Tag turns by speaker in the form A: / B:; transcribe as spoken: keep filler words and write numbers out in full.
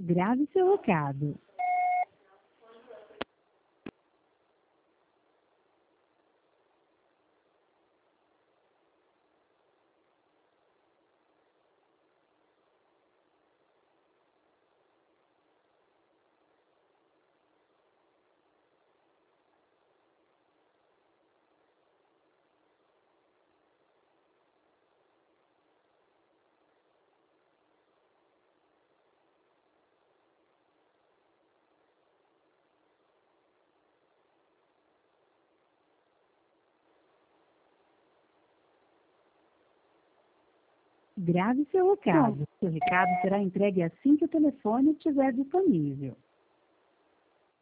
A: Grave seu recado. Grave seu recado. Seu recado será entregue assim que o telefone estiver disponível.